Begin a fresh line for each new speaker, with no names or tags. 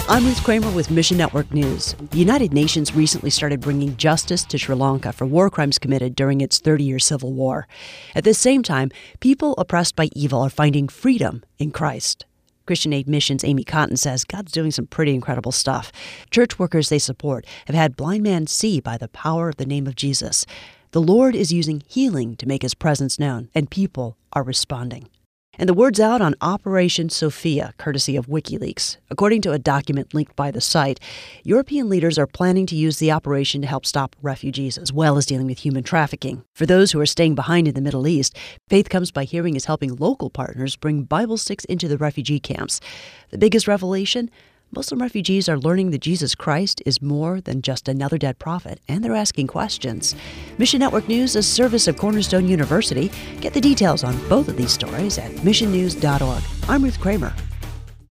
I'm Ruth Kramer with Mission Network News. The United Nations recently started bringing justice to Sri Lanka for war crimes committed during its 30-year civil war. At the same time, people oppressed by evil are finding freedom in Christ. Christian Aid Mission's Amy Cotton says God's doing some pretty incredible stuff. Church workers they support have had blind men see by the power of the name of Jesus. The Lord is using healing to make his presence known, and people are responding. And the word's out on Operation Sophia, courtesy of WikiLeaks. According to a document linked by the site, European leaders are planning to use the operation to help stop refugees, as well as dealing with human trafficking. For those who are staying behind in the Middle East, Faith Comes by Hearing is helping local partners bring Bible sticks into the refugee camps. The biggest revelation? Muslim refugees are learning that Jesus Christ is more than just another dead prophet, and they're asking questions. Mission Network News is a service of Cornerstone University. Get the details on both of these stories at missionnews.org. I'm Ruth Kramer.